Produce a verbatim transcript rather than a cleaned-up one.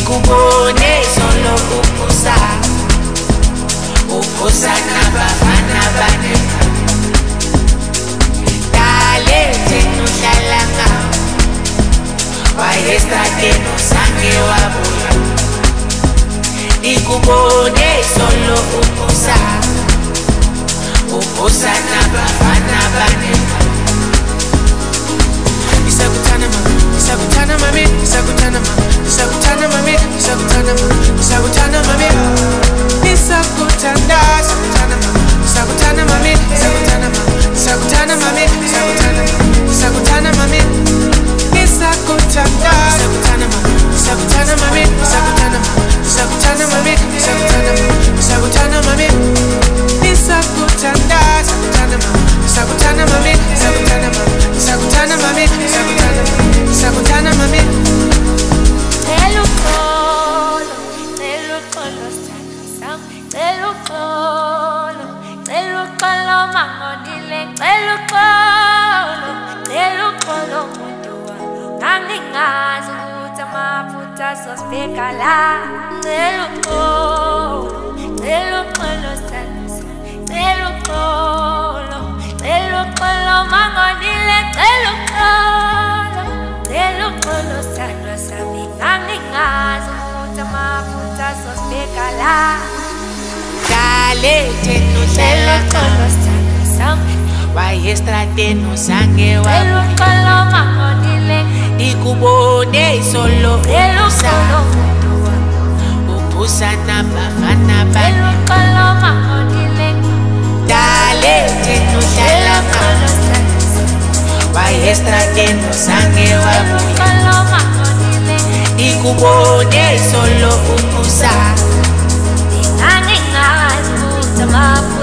Ikubone solo ukusa Ukusa nabafana baneka Dale tenuhlala ngawo Wayestate nosange wabuya Ikubone solo ukusa Ukusa nabafana baneka Isakutana mami, isakutana mami, isakutana mami, isakutana mami, isakutana mami, isakutana mami, isakutana, isakutana mami, isakutana mami, isakutana mami, isakutana mami, isakutana, isakutana mami, isakutana, isakutana mami, isakutana mami, isakutana mami, isakutana mami, isakutana, isakutana mami, isakutana, isakutana mami, isakutana mami, isakutana mami, isakutana mami, isakutana, isakutana mami. Celo colo, celo colo sana sam, celo colo, celo colo mangonile, celo colo, celo colo mutua, ngangingazi ukuthi amaphutha sospeka la, celo colo, celo colo sana sam, celo colo, celo colo mangonile, celo colo, celo colo sana sam, ngangingazi ukuthi amaphutha sospeka la. Dale tenuhlala ngawo Wayestate nosange wabuya Ikubone solo ukusa Ukusa nabafana baneka Dale tenuhlala ngawo Wayestate nosange wabuya Ikubone solo ukusa Ngangingazi ukuthi amaphutha